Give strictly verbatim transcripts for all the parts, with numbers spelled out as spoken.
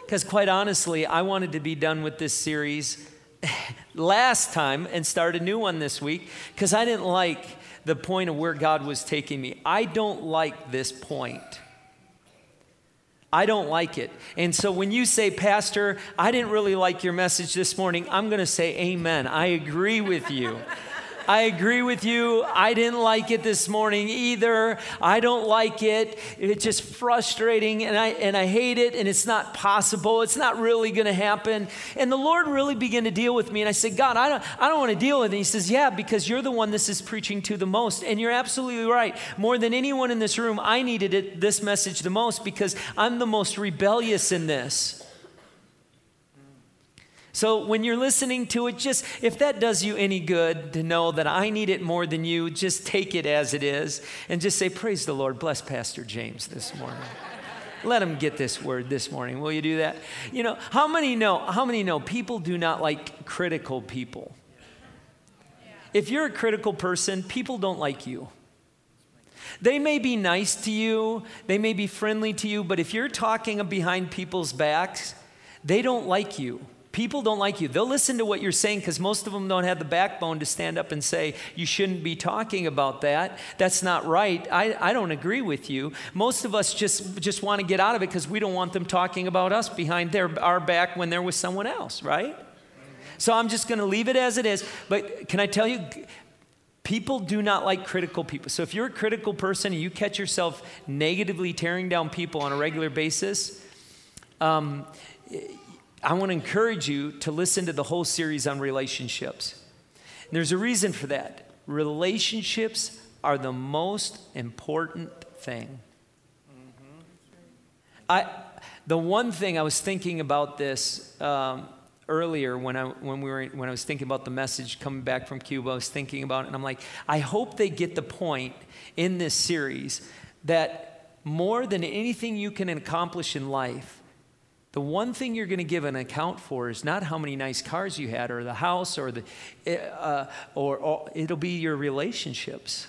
Because quite honestly, I wanted to be done with this series last time and start a new one this week because I didn't like the point of where God was taking me. I don't like this point. I don't like it. And so when you say, Pastor, I didn't really like your message this morning, I'm going to say amen. I agree with you. I agree with you. I didn't like it this morning either. I don't like it. It's just frustrating, and I and I hate it, and it's not possible. It's not really going to happen. And the Lord really began to deal with me, and I said, God, I don't, I don't want to deal with it. And he says, yeah, because you're the one this is preaching to the most. And you're absolutely right. More than anyone in this room, I needed it, this message the most because I'm the most rebellious in this. So when you're listening to it, just if that does you any good to know that I need it more than you, just take it as it is and just say, praise the Lord, bless Pastor James this morning. Let him get this word this morning. Will you do that? You know, how many know, how many know people do not like critical people? If you're a critical person, people don't like you. They may be nice to you, they may be friendly to you, but if you're talking behind people's backs, they don't like you. People don't like you. They'll listen to what you're saying because most of them don't have the backbone to stand up and say, you shouldn't be talking about that. That's not right. I, I don't agree with you. Most of us just, just want to get out of it because we don't want them talking about us behind their, our back when they're with someone else, right? So I'm just going to leave it as it is. But can I tell you, people do not like critical people. So if you're a critical person and you catch yourself negatively tearing down people on a regular basis, um, I want to encourage you to listen to the whole series on relationships. And there's a reason for that. Relationships are the most important thing. Mm-hmm. I, the one thing I was thinking about this um, earlier when I when we were when I was thinking about the message coming back from Cuba, I was thinking about it, and I'm like, I hope they get the point in this series that more than anything you can accomplish in life, the one thing you're going to give an account for is not how many nice cars you had or the house or the, uh, or, or it'll be your relationships.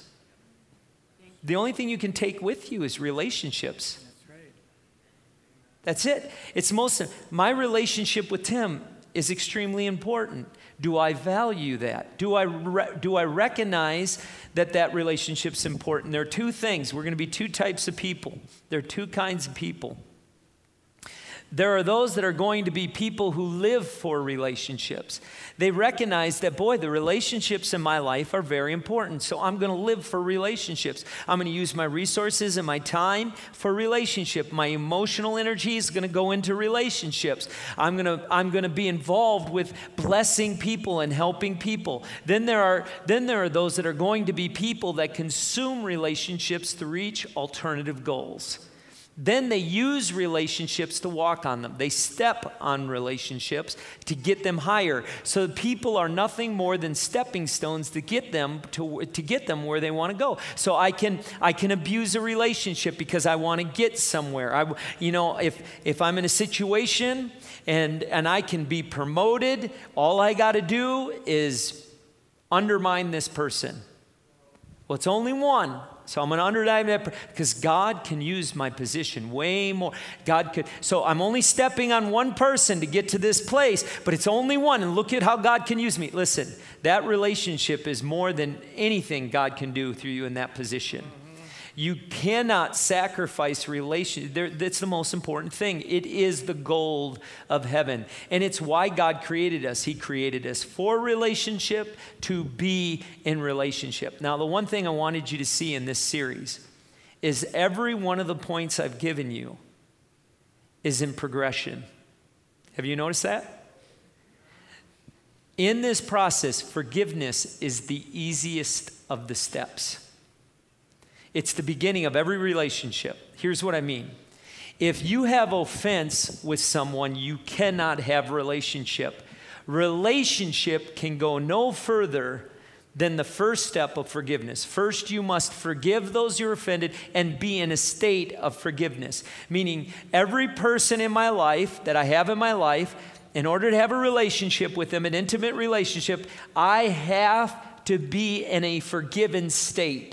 The only thing you can take with you is relationships. That's right. That's it. It's most, my relationship with Tim is extremely important. Do I value that? Do I, re- do I recognize that that relationship's important? There are two things. We're going to be two types of people. There are two kinds of people. There are those that are going to be people who live for relationships. They recognize that, boy, the relationships in my life are very important, so I'm going to live for relationships. I'm going to use my resources and my time for relationship. My emotional energy is going to go into relationships. I'm going to I'm going to be involved with blessing people and helping people. Then there are then there are those that are going to be people that consume relationships to reach alternative goals. Then they use relationships to walk on them. They step on relationships to get them higher. So people are nothing more than stepping stones to get them to, to get them where they want to go. So I can I can abuse a relationship because I want to get somewhere. I, you know, if if I'm in a situation and and I can be promoted, all I got to do is undermine this person. Well, it's only one. So I'm going to undermine that because God can use my position way more. God could. So I'm only stepping on one person to get to this place, but it's only one. And look at how God can use me. Listen, that relationship is more than anything God can do through you in that position. You cannot sacrifice relation. That's the most important thing. It is the gold of heaven. And it's why God created us. He created us for relationship, to be in relationship. Now, the one thing I wanted you to see in this series is every one of the points I've given you is in progression. Have you noticed that? In this process, forgiveness is the easiest of the steps. It's the beginning of every relationship. Here's what I mean. If you have offense with someone, you cannot have relationship. Relationship can go no further than the first step of forgiveness. First, you must forgive those you're offended and be in a state of forgiveness. Meaning, every person in my life that I have in my life, in order to have a relationship with them, an intimate relationship, I have to be in a forgiven state.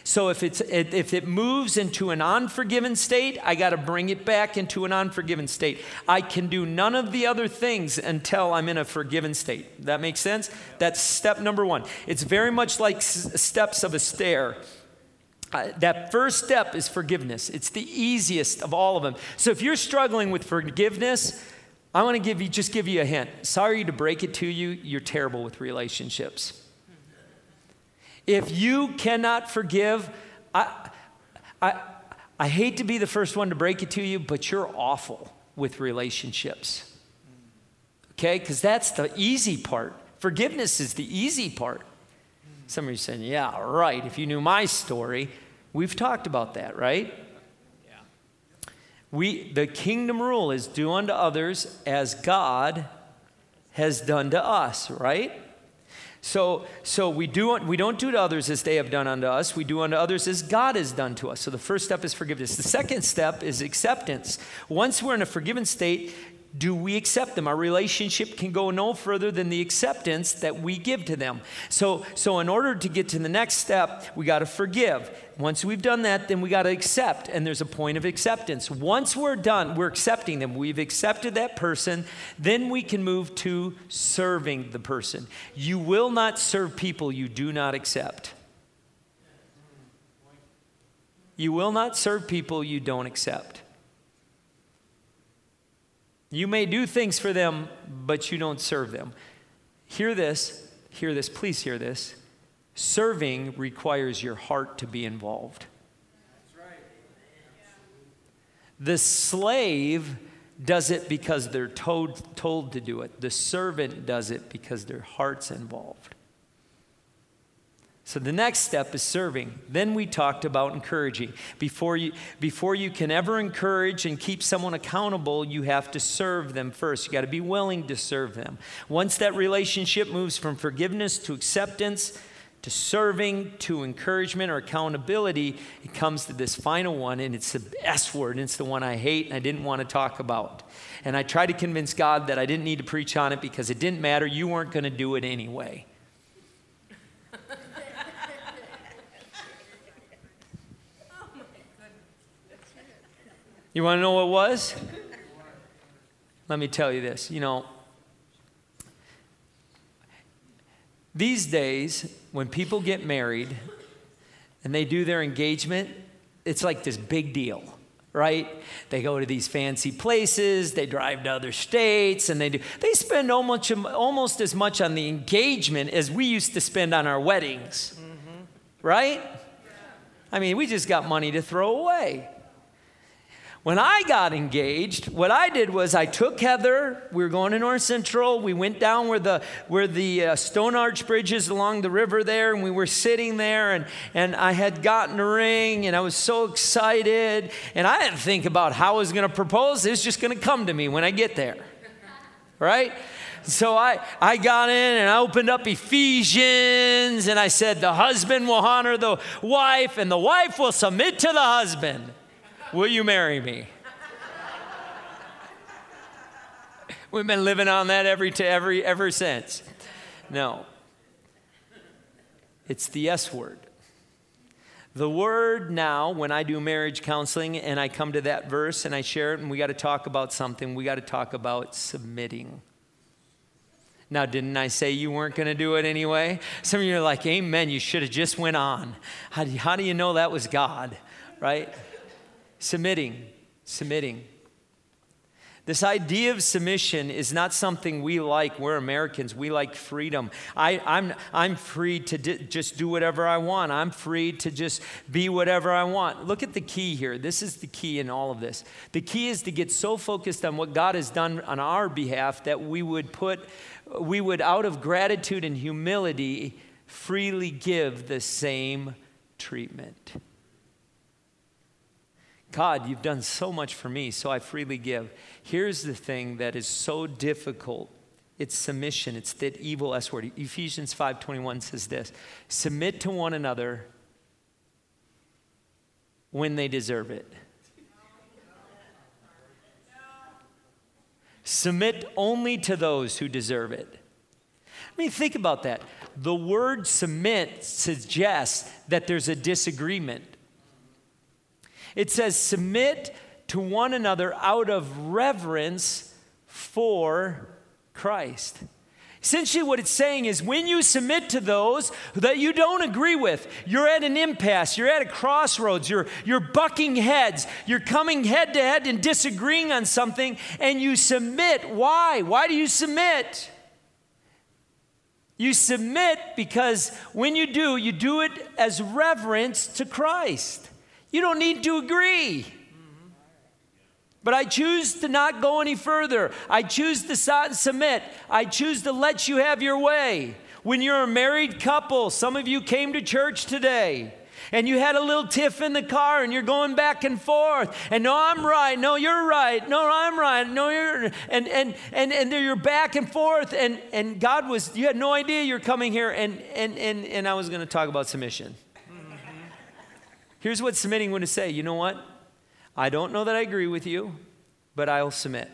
So if it's if it moves into an unforgiven state, I got to bring it back into an unforgiven state. I can do none of the other things until I'm in a forgiven state. That makes sense? That's step number one. It's very much like s- steps of a stair. Uh, that first step is forgiveness. It's the easiest of all of them. So if you're struggling with forgiveness, I want to give you just give you a hint. Sorry to break it to you, you're terrible with relationships. If you cannot forgive, I, I, I hate to be the first one to break it to you, but you're awful with relationships. Okay? Because that's the easy part. Forgiveness is the easy part. Some of you are saying, yeah, right. If you knew my story, we've talked about that, right? Yeah. We, the kingdom rule is do unto others as God has done to us, right? So, so we, do, we don't do to others as they have done unto us. We do unto others as God has done to us. So the first step is forgiveness. The second step is acceptance. Once we're in a forgiven state, do we accept them? Our relationship can go no further than the acceptance that we give to them. So, so in order to get to the next step, we got to forgive. Once we've done that, then we got to accept, and there's a point of acceptance. Once we're done, we're accepting them. We've accepted that person, then we can move to serving the person. You will not serve people you do not accept. You will not serve people you don't accept. You may do things for them, but you don't serve them. Hear this, hear this, please hear this. Serving requires your heart to be involved. That's right. The slave does it because they're told, told to do it. The servant does it because their heart's involved. So the next step is serving. Then we talked about encouraging. Before you, before you can ever encourage and keep someone accountable, you have to serve them first. You got to be willing to serve them. Once that relationship moves from forgiveness to acceptance, to serving, to encouragement or accountability, it comes to this final one, and it's the S word, and it's the one I hate and I didn't want to talk about. And I tried to convince God that I didn't need to preach on it because it didn't matter. You weren't going to do it anyway. You want to know what it was? Let me tell you this. You know, these days, when people get married and they do their engagement, it's like this big deal, right? They go to these fancy places, they drive to other states, and they do. They spend almost, almost as much on the engagement as we used to spend on our weddings, mm-hmm. right? I mean, we just got money to throw away. When I got engaged, what I did was I took Heather. We were going to North Central. We went down where the where the uh, Stone Arch Bridge is along the river there, and we were sitting there, and, and I had gotten a ring, and I was so excited, and I didn't think about how I was going to propose. It was just going to come to me when I get there, right? So I, I got in and I opened up Ephesians, and I said, the husband will honor the wife, and the wife will submit to the husband. Will you marry me? We've been living on that every to every ever since. No. It's the S word. The word now, when I do marriage counseling and I come to that verse and I share it and we got to talk about something, we got to talk about submitting. Now, didn't I say you weren't going to do it anyway? Some of you are like, amen, you should have just went on. How do you, how do you know that was God, right? Submitting, submitting. This idea of submission is not something we like. We're Americans. We like freedom. I, I'm, I'm free to di- just do whatever I want. I'm free to just be whatever I want. Look at the key here. This is the key in all of this. The key is to get so focused on what God has done on our behalf that we would put, we would out of gratitude and humility freely give the same treatment. God, you've done so much for me, so I freely give. Here's the thing that is so difficult. It's submission. It's that evil S word. Ephesians five twenty-one says this, submit to one another when they deserve it. Submit only to those who deserve it. I mean, think about that. The word submit suggests that there's a disagreement. It says submit to one another out of reverence for Christ. Essentially what it's saying is when you submit to those that you don't agree with, you're at an impasse, you're at a crossroads, you're, you're bucking heads, you're coming head to head and disagreeing on something, and you submit. Why? Why do you submit? You submit because when you do, you do it as reverence to Christ. You don't need to agree. But I choose to not go any further. I choose to submit. I choose to let you have your way. When you're a married couple, some of you came to church today, and you had a little tiff in the car, and you're going back and forth. And no, I'm right. No, you're right. No, I'm right. No, you're and and and and you're back and forth. And and God was. You had no idea you're coming here. And and and and I was going to talk about submission. Mm-hmm. Here's what submitting would say. You know what? I don't know that I agree with you, but I'll submit.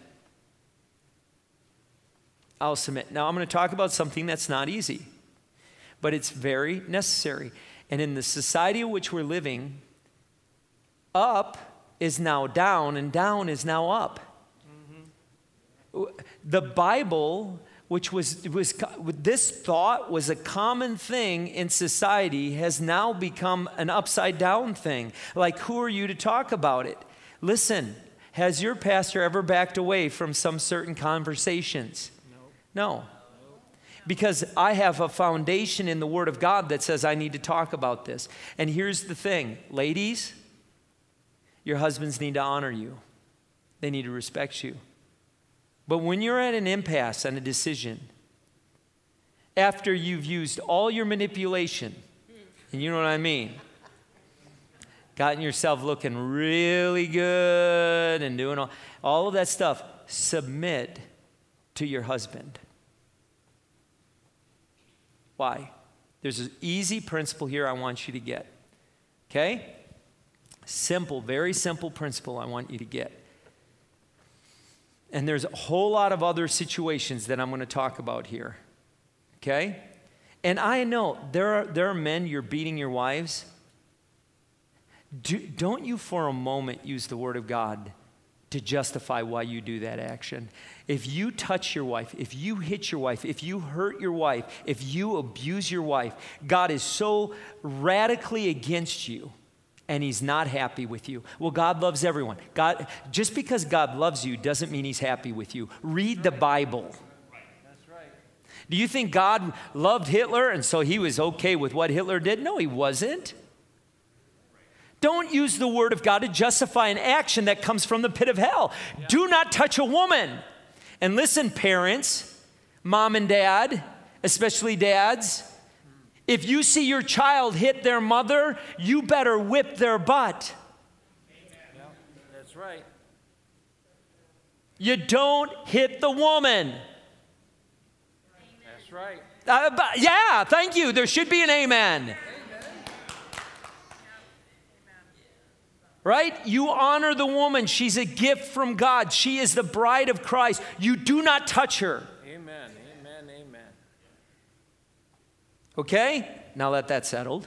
I'll submit. Now, I'm going to talk about something that's not easy, but it's very necessary. And in the society in which we're living, up is now down, and down is now up. Mm-hmm. The Bible, which was, was this thought was a common thing in society, has now become an upside down thing. Like, who are you to talk about it? Listen, has your pastor ever backed away from some certain conversations? No. No. Because I have a foundation in the Word of God that says I need to talk about this. And here's the thing, ladies, your husbands need to honor you. They need to respect you. But when you're at an impasse on a decision, after you've used all your manipulation, and you know what I mean, gotten yourself looking really good and doing all, all of that stuff, submit to your husband. Why? There's an easy principle here I want you to get. Okay? Simple, very simple principle I want you to get. And there's a whole lot of other situations that I'm going to talk about here. Okay? And I know there are, there are men, you're beating your wives. Do, don't you for a moment use the Word of God to justify why you do that action. If you touch your wife, if you hit your wife, if you hurt your wife, if you abuse your wife, God is so radically against you, and He's not happy with you. Well, God loves everyone. God, just because God loves you doesn't mean He's happy with you. Read the Bible. That's right. Do you think God loved Hitler and so He was okay with what Hitler did? No, He wasn't. Don't use the Word of God to justify an action that comes from the pit of hell. Yeah. Do not touch a woman. And listen, parents, mom and dad, especially dads, if you see your child hit their mother, you better whip their butt. Yeah, that's right. You don't hit the woman. That's right. Uh, but, yeah, thank you. There should be an amen. Right? You honor the woman. She's a gift from God. She is the bride of Christ. You do not touch her. Amen, amen, amen. Okay? Now let that settled.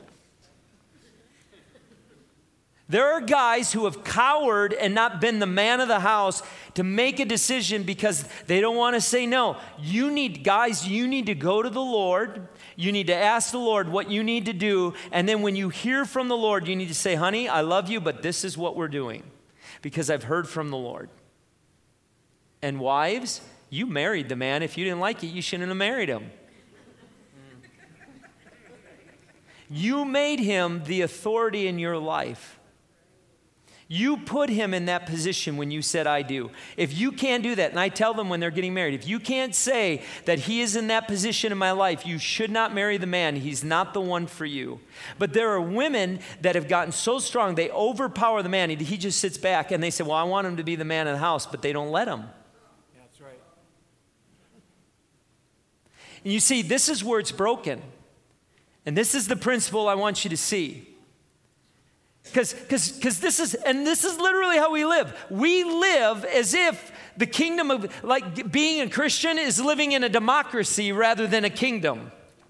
There are guys who have cowered and not been the man of the house to make a decision because they don't want to say no. You need, guys, you need to go to the Lord. You need to ask the Lord what you need to do. And then when you hear from the Lord, you need to say, honey, I love you, but this is what we're doing because I've heard from the Lord. And wives, you married the man. If you didn't like it, you shouldn't have married him. You made him the authority in your life. You put him in that position when you said, I do. If you can't do that, and I tell them when they're getting married, if you can't say that he is in that position in my life, you should not marry the man. He's not the one for you. But there are women that have gotten so strong, they overpower the man. He, he just sits back and they say, well, I want him to be the man of the house, but they don't let him. That's right. And you see, this is where it's broken. And this is the principle I want you to see. Because because because this is, and this is literally how we live. We live as if the kingdom of, like being a Christian is living in a democracy rather than a kingdom.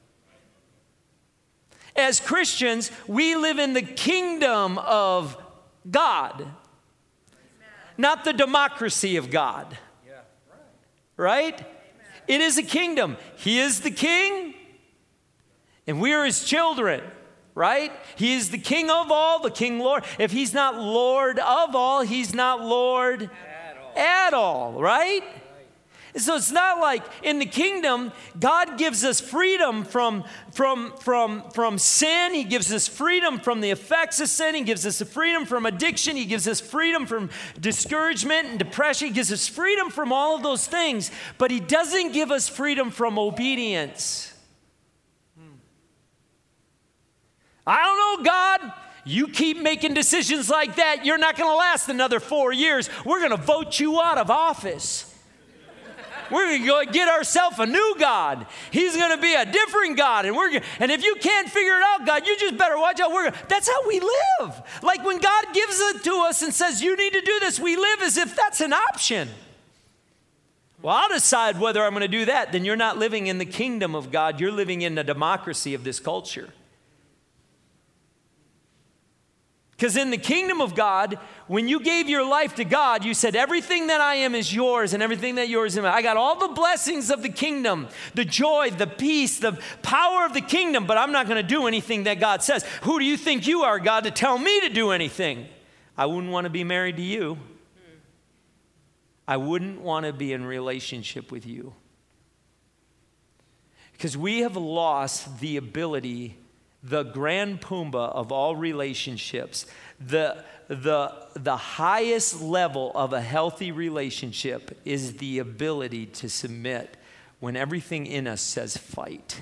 As Christians, we live in the kingdom of God, not the democracy of God. Yeah. Right? It is a kingdom. He is the king, and we are his children. Right? He is the king of all, the king Lord. If he's not Lord of all, he's not Lord at all. At all, right? Right. So it's not like in the kingdom, God gives us freedom from, from, from, from sin. He gives us freedom from the effects of sin. He gives us freedom from addiction. He gives us freedom from discouragement and depression. He gives us freedom from all of those things. But he doesn't give us freedom from obedience. I don't know, God. You keep making decisions like that, you're not going to last another four years. We're going to vote you out of office. We're going to go get ourselves a new God. He's going to be a different God. And we're gonna, and if you can't figure it out, God, you just better watch out. We're gonna, that's how we live. Like when God gives it to us and says, you need to do this, we live as if that's an option. Well, I'll decide whether I'm going to do that. Then you're not living in the kingdom of God. You're living in the democracy of this culture. Because in the kingdom of God, when you gave your life to God, you said, everything that I am is yours and everything that yours is mine. I got all the blessings of the kingdom, the joy, the peace, the power of the kingdom, but I'm not going to do anything that God says. Who do you think you are, God, to tell me to do anything? I wouldn't want to be married to you. I wouldn't want to be in relationship with you. Because we have lost the ability, the grand pumbaa of all relationships, the, the, the highest level of a healthy relationship is the ability to submit when everything in us says fight.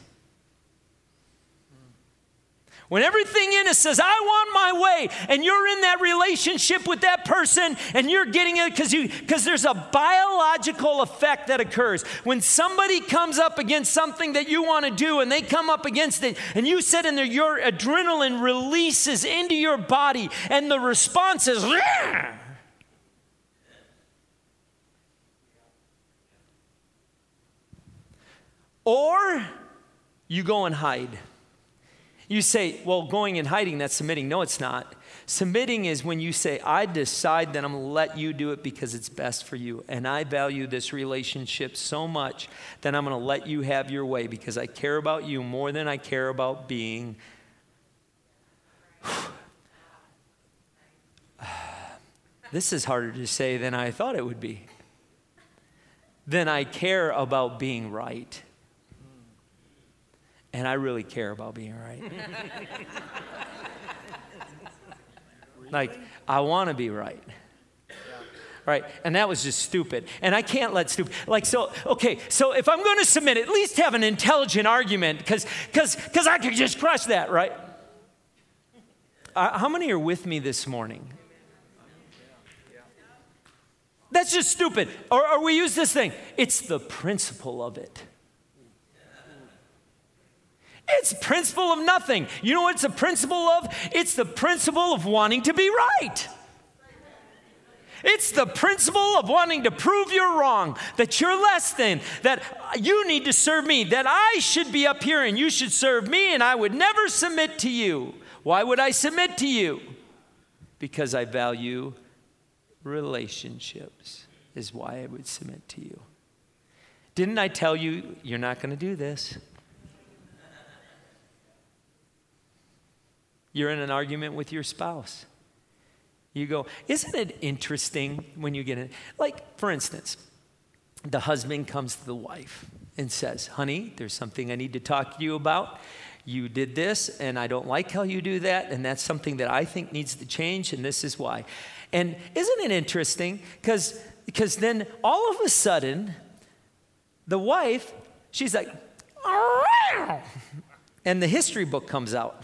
When everything in us says, I want my way, and you're in that relationship with that person, and you're getting it because you because there's a biological effect that occurs. When somebody comes up against something that you want to do, and they come up against it, and you sit in there, your adrenaline releases into your body, and the response is, Rah! Or you go and hide. You say, well, going and hiding, that's submitting. No, it's not. Submitting is when you say, I decide that I'm going to let you do it because it's best for you. And I value this relationship so much that I'm going to let you have your way because I care about you more than I care about being. This is harder to say than I thought it would be. Then I care about being right. And I really care about being right. Like, I want to be right. Right? And that was just stupid. And I can't let stupid, like, so, okay, so if I'm going to submit, at least have an intelligent argument, because because because I could just crush that, right? Uh, how many are with me this morning? That's just stupid. Or, or we use this thing. It's the principle of it. It's principle of nothing. You know what it's a principle of? It's the principle of wanting to be right. It's the principle of wanting to prove you're wrong, that you're less than, that you need to serve me, that I should be up here and you should serve me, and I would never submit to you. Why would I submit to you? Because I value relationships is why I would submit to you. Didn't I tell you you're not going to do this? You're in an argument with your spouse. You go, isn't it interesting when you get in? Like, for instance, the husband comes to the wife and says, honey, there's something I need to talk to you about. You did this, and I don't like how you do that, and that's something that I think needs to change, and this is why. And isn't it interesting? Because because then all of a sudden, the wife, she's like, Arr! And the history book comes out.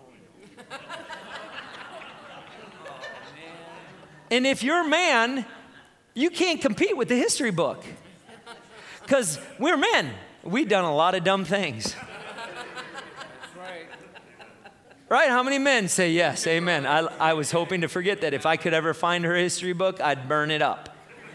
And if you're a man, you can't compete with the history book. Because we're men. We've done a lot of dumb things. That's right. Right? How many men say yes? Amen. I, I was hoping to forget that. If I could ever find her history book, I'd burn it up.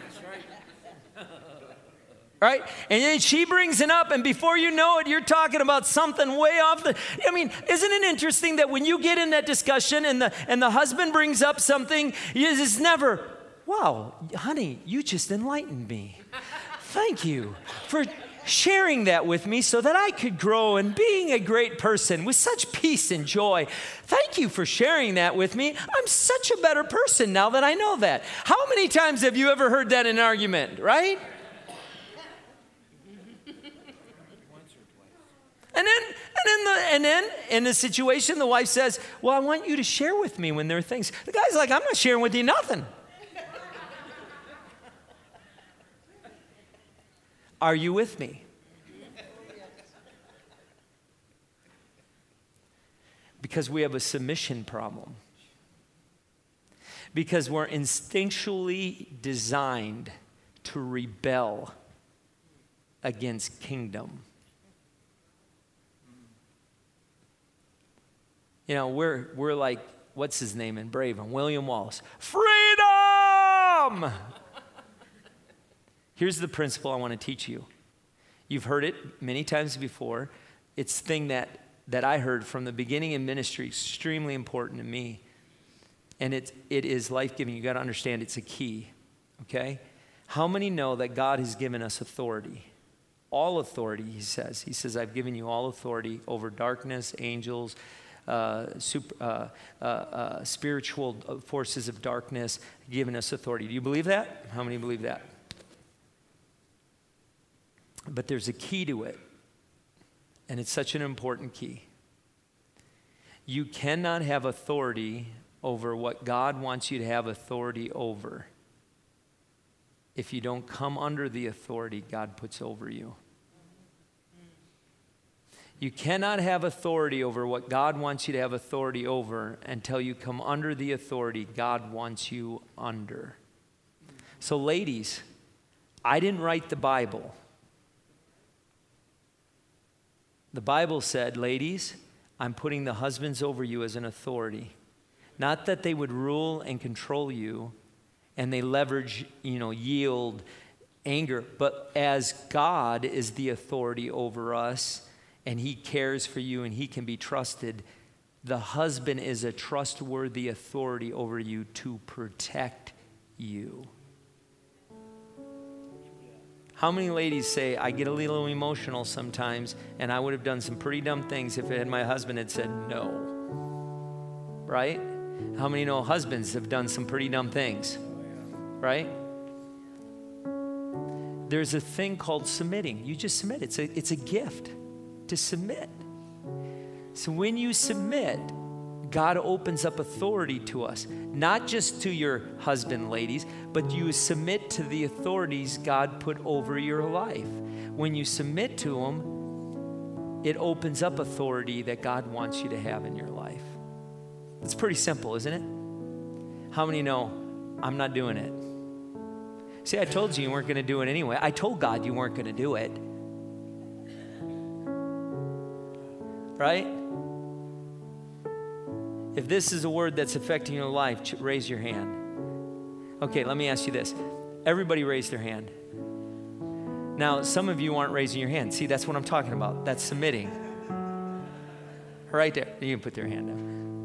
Right? And then she brings it up, and before you know it, you're talking about something way off the, I mean, isn't it interesting that when you get in that discussion and the and the husband brings up something, it's never, wow, honey, you just enlightened me. Thank you for sharing that with me so that I could grow and being a great person with such peace and joy. Thank you for sharing that with me. I'm such a better person now that I know that. How many times have you ever heard that in an argument, right? And then, and then, the, and then in the situation, the wife says, well, I want you to share with me when there are things. The guy's like, I'm not sharing with you nothing. Are you with me? Because we have a submission problem. Because we're instinctually designed to rebel against kingdom. You know, we're we're like, what's his name in Brave and William Wallace? Freedom! Here's the principle I want to teach you. You've heard it many times before. It's the thing that, that I heard from the beginning in ministry, extremely important to me. And it, it is life-giving. You got to understand it's a key, okay? How many know that God has given us authority? All authority, he says. He says, I've given you all authority over darkness, angels, Uh, super, uh, uh, uh, spiritual forces of darkness, giving us authority. Do you believe that? How many believe that? But there's a key to it, and it's such an important key. You cannot have authority over what God wants you to have authority over if you don't come under the authority God puts over you. You cannot have authority over what God wants you to have authority over until you come under the authority God wants you under. So ladies, I didn't write the Bible. The Bible said, ladies, I'm putting the husbands over you as an authority. Not that they would rule and control you and they leverage, you know, yield, anger, but as God is the authority over us, and he cares for you and he can be trusted, the husband is a trustworthy authority over you to protect you. How many ladies say, I get a little emotional sometimes, and I would have done some pretty dumb things if it had my husband had said no? Right? How many know husbands have done some pretty dumb things? Right? There's a thing called submitting. You just submit. It's a, it's a gift to submit. So when you submit, God opens up authority to us, not just to your husband, ladies, but you submit to the authorities God put over your life. When you submit to them, it opens up authority that God wants you to have in your life. It's pretty simple, isn't it? How many know I'm not doing it? See, I told you you weren't going to do it anyway. I told God you weren't going to do it. Right? If this is a word that's affecting your life, raise your hand. Okay, let me ask you this. Everybody raise their hand. Now, some of you aren't raising your hand. See, that's what I'm talking about. That's submitting. Right there. You can put their hand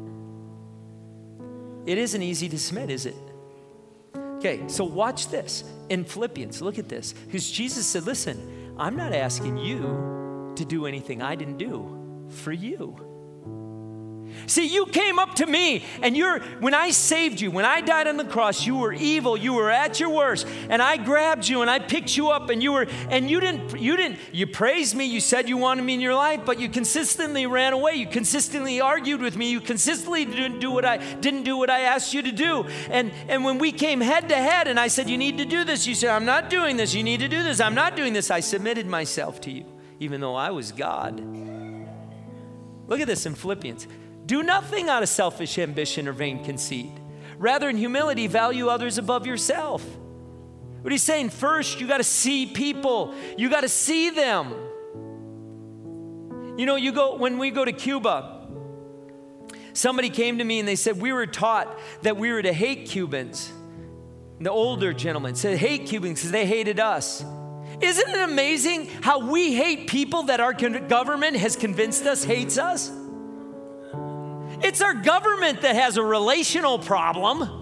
down. It isn't easy to submit, is it? Okay, so watch this. In Philippians, look at this. Because Jesus said, listen, I'm not asking you to do anything I didn't do for you. See, you came up to me, and you're, when I saved you, when I died on the cross, you were evil, you were at your worst, and I grabbed you and I picked you up, and you were, and you didn't, you didn't, you praised me, you said you wanted me in your life, but you consistently ran away, you consistently argued with me, you consistently didn't do what I, didn't do what I asked you to do, and, and when we came head to head, and I said, you need to do this, you said, I'm not doing this, you need to do this, I'm not doing this, I submitted myself to you, even though I was God. Look at this in Philippians. Do nothing out of selfish ambition or vain conceit. Rather, in humility, value others above yourself. What he's saying, first, you got to see people. You got to see them. You know, you go, when we go to Cuba, Somebody came to me and they said, we were taught that we were to hate Cubans. The older gentleman said, hate Cubans because they hated us. Isn't it amazing how we hate people that our government has convinced us hates us? It's our government that has a relational problem.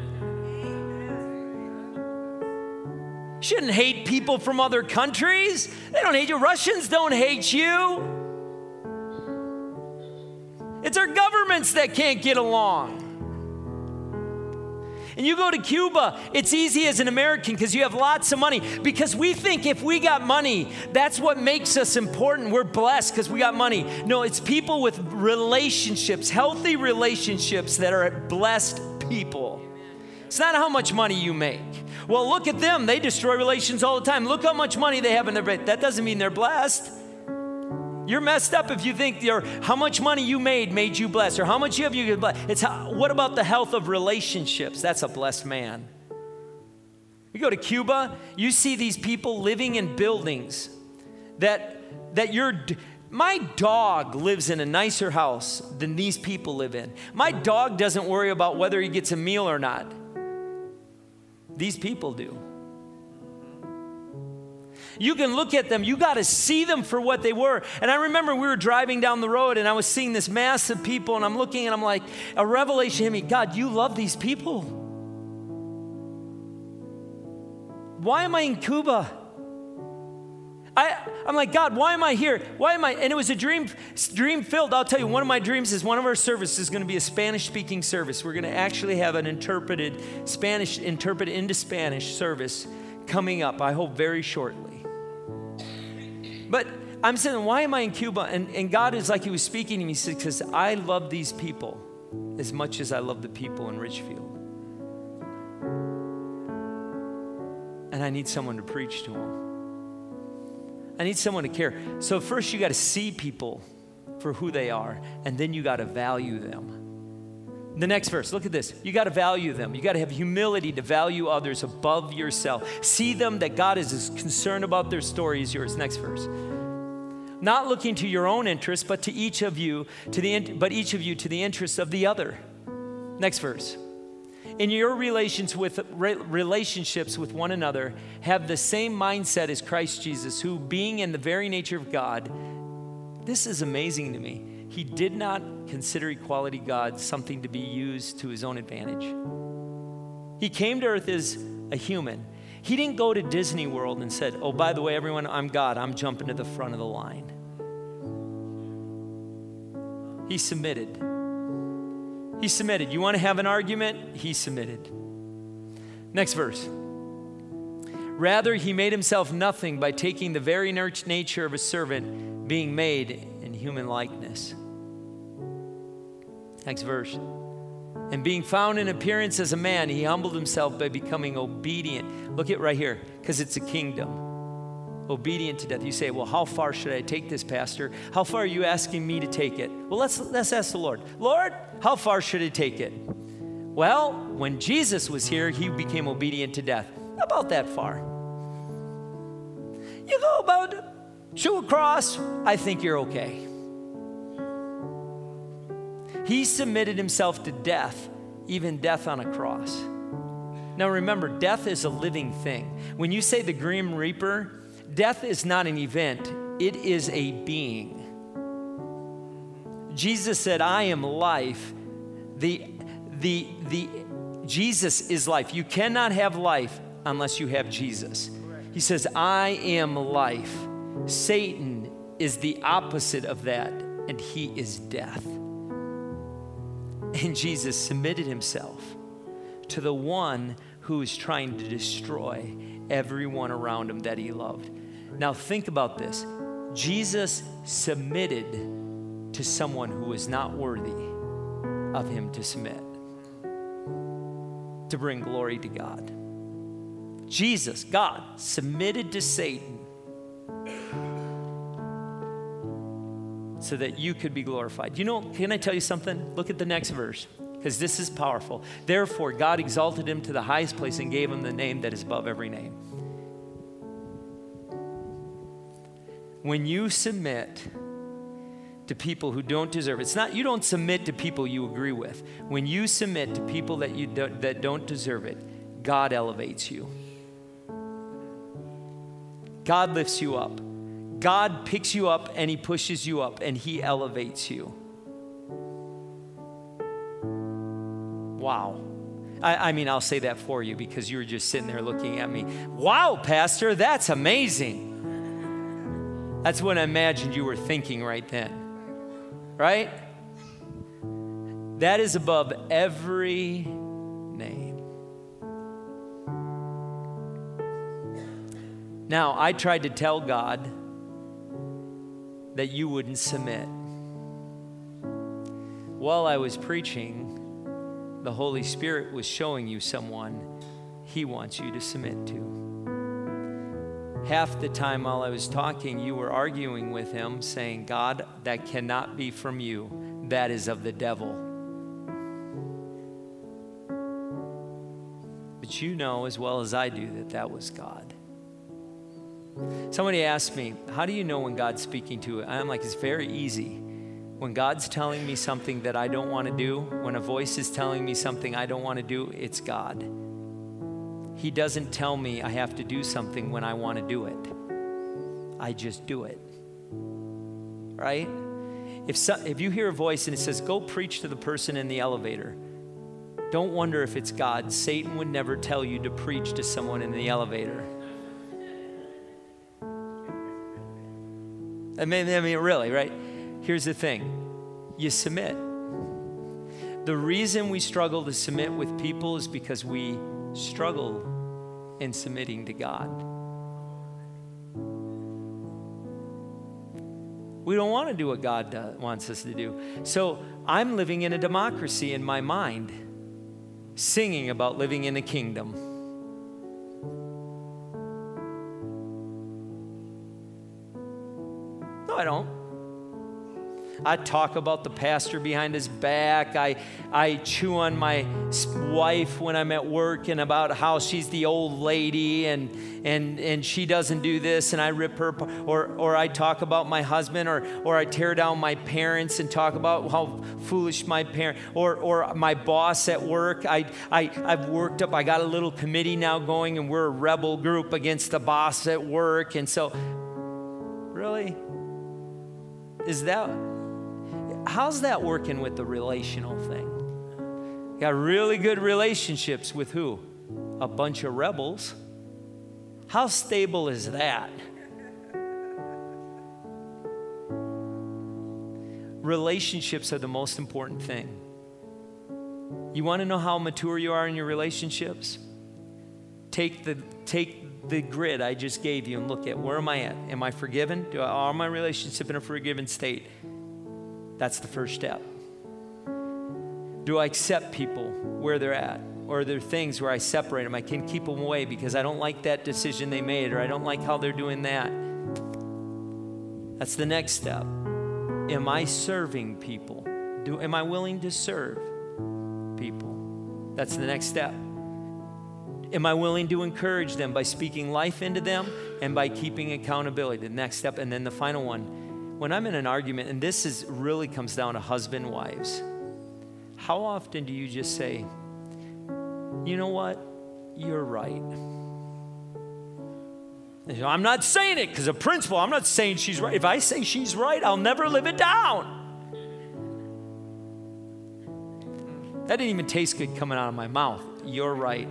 Shouldn't hate people from other countries. They don't hate you. Russians don't hate you. It's our governments that can't get along. And you go to Cuba, it's easy as an American because you have lots of money. Because we think if we got money, that's what makes us important. We're blessed because we got money. No, it's people with relationships, healthy relationships that are blessed people. It's not how much money you make. Well, look at them. They destroy relations all the time. Look how much money they have in their bank. That doesn't mean they're blessed. You're messed up if you think you're, how much money you made made you blessed, or how much you have you get blessed. It's how, what about the health of relationships? That's a blessed man. You go to Cuba, you see these people living in buildings that that you're. My dog lives in a nicer house than these people live in. My dog doesn't worry about whether he gets a meal or not. These people do. You can look at them. You got to see them for what they were. And I remember we were driving down the road and I was seeing this mass of people and I'm looking and I'm like, a revelation hit me. God, you love these people. Why am I in Cuba? I, I'm like, God, why am I here? Why am I? And it was a dream, dream filled. I'll tell you, one of my dreams is one of our services is going to be a Spanish speaking service. We're going to actually have an interpreted Spanish, interpreted into Spanish service coming up, I hope very shortly. But I'm saying, why am I in Cuba? And, and God is like he was speaking to me. He said, because I love these people as much as I love the people in Richfield. And I need someone to preach to them. I need someone to care. So first you got to see people for who they are, and then you got to value them. The next verse, look at this. You got to value them. You got to have humility to value others above yourself. See them that God is as concerned about their story as yours. Next verse. Not looking to your own interest, but to each of you, to the but each of you to the interest of the other. Next verse. In your relations with re, relationships with one another, have the same mindset as Christ Jesus, who, being in the very nature of God, this is amazing to me. He did not consider equality God something to be used to his own advantage. He came to earth as a human. He didn't go to Disney World and said, oh, by the way, everyone, I'm God. I'm jumping to the front of the line. He submitted. He submitted. You want to have an argument? He submitted. Next verse. Rather, he made himself nothing by taking the very nature of a servant, being made in human likeness. Next verse. And being found in appearance as a man, he humbled himself by becoming obedient. Look at right here, because it's a kingdom. Obedient to death. You say, well, how far should I take this, Pastor? How far are you asking me to take it? Well, let's let's ask the Lord. Lord, how far should I take it? Well, when Jesus was here, he became obedient to death. About that far. You go about to a cross, I think you're okay. He submitted himself to death, even death on a cross. Now remember, death is a living thing. When you say the Grim Reaper, death is not an event, it is a being. Jesus said, I am life. The, the, the, Jesus is life. You cannot have life unless you have Jesus. He says, I am life. Satan is the opposite of that, and he is death. And Jesus submitted himself to the one who is trying to destroy everyone around him that he loved. Now think about this. Jesus submitted to someone who was not worthy of him to submit, to bring glory to God. Jesus, God, submitted to Satan so that you could be glorified. You know, can I tell you something? Look at the next verse, because this is powerful. Therefore, God exalted him to the highest place and gave him the name that is above every name. When you submit to people who don't deserve it. It's not, you don't submit to people you agree with. When you submit to people that, you do, that don't deserve it, God elevates you. God lifts you up. God picks you up and he pushes you up and he elevates you. Wow. I, I mean, I'll say that for you because you were just sitting there looking at me. Wow, Pastor, that's amazing. That's what I imagined you were thinking right then. Right? That is above every name. Now, I tried to tell God that you wouldn't submit. While I was preaching, the Holy Spirit was showing you someone he wants you to submit to. Half the time while I was talking, you were arguing with him, saying, God, that cannot be from you. That is of the devil. But you know as well as I do that that was God. Somebody asked me, how do you know when God's speaking to you? I'm like, it's very easy. When God's telling me something that I don't want to do, when a voice is telling me something I don't want to do, it's God. He doesn't tell me I have to do something when I want to do it. I just do it. Right? If, so, if you hear a voice and it says, go preach to the person in the elevator, don't wonder if it's God. Satan would never tell you to preach to someone in the elevator. I mean, I mean, really, right? Here's the thing. You submit. The reason we struggle to submit with people is because we struggle in submitting to God. We don't want to do what God does, wants us to do. So I'm living in a democracy in my mind, singing about living in a kingdom. No, I don't. I talk about the pastor behind his back. I, I chew on my wife when I'm at work and about how she's the old lady and, and, and she doesn't do this and I rip her. Or, or I talk about my husband or, or I tear down my parents and talk about how foolish my parent or, or my boss at work. I, I, I've worked up, I got a little committee now going and we're a rebel group against the boss at work. And so, really? Is that... How's that working with the relational thing? Got really good relationships with who? A bunch of rebels. How stable is that? Relationships are the most important thing. You want to know how mature you are in your relationships? Take the take the grid I just gave you and look at where am I at? Am I forgiven? Do I, are my relationships in a forgiven state? That's the first step. Do I accept people where they're at? Or are there things where I separate them? I can keep them away because I don't like that decision they made or I don't like how they're doing that. That's the next step. Am I serving people? Do, am I willing to serve people? That's the next step. Am I willing to encourage them by speaking life into them and by keeping accountability? The next step. And then the final one. When I'm in an argument, and this is really comes down to husband, wives, how often do you just say, you know what, you're right. I'm not saying it because of principle. I'm not saying she's right. If I say she's right, I'll never live it down. That didn't even taste good coming out of my mouth. You're right.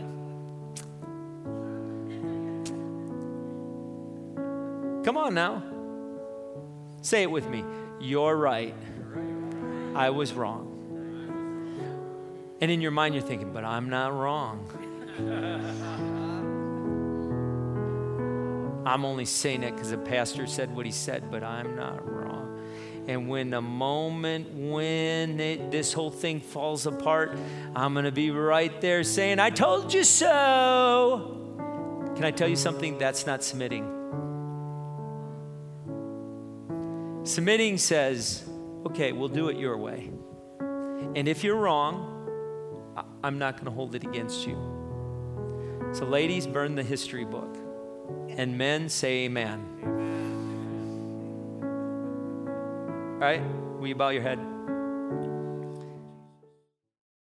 Come on now. Say it with me. You're right. I was wrong. And in your mind, you're thinking, but I'm not wrong. I'm only saying that because the pastor said what he said, but I'm not wrong. And when the moment when it, this whole thing falls apart, I'm going to be right there saying, I told you so. Can I tell you something? That's not submitting. Submitting says, okay, we'll do it your way. And if you're wrong, I'm not going to hold it against you. So ladies, burn the history book. And men, say amen. right? Will you bow your head?